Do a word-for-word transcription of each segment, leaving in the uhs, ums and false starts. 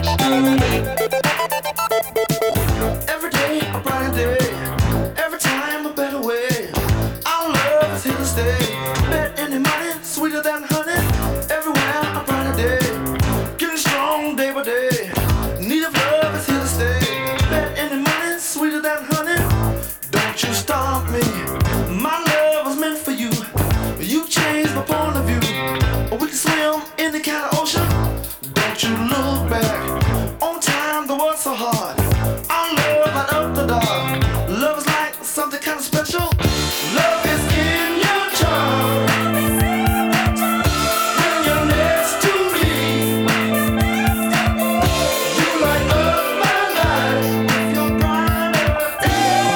Every day a brighter day, every time a better way. Our love is here to stay. Bet any money, sweeter than honey. Everywhere a brighter day, getting strong day by day. Need of love is here to stay. Bet any money, sweeter than honey. Don't you stop me. My love was meant for you. You changed my point of view. We can swim in the kind of ocean. Don't you look back. On time, the world's so hard. Our love light up the dark. Love is like something kind of special. Love is in your charm. When you're next to me, you light up my life with your brighter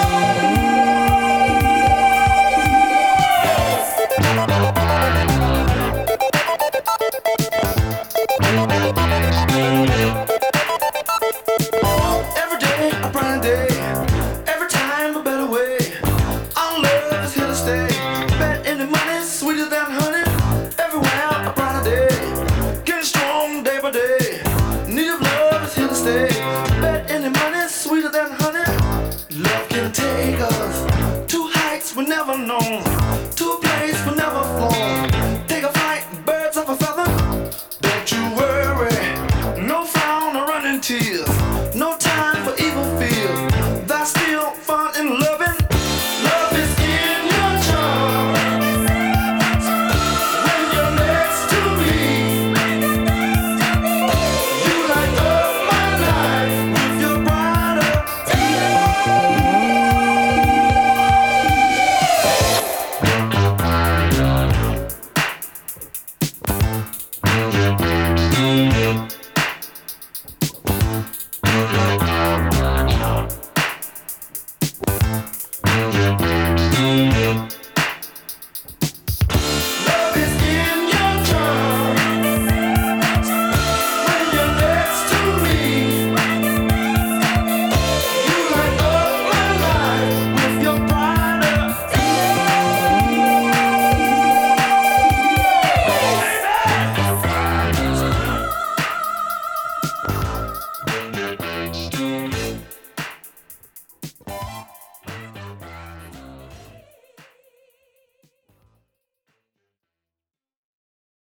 Every day a brighter day, every time a better way. Our love is here to stay. Bet any money, sweeter than honey. Everywhere a brighter day, getting strong day by day. Need of love is here to stay. Bet any money, sweeter than honey. Love can take us to heights we never known.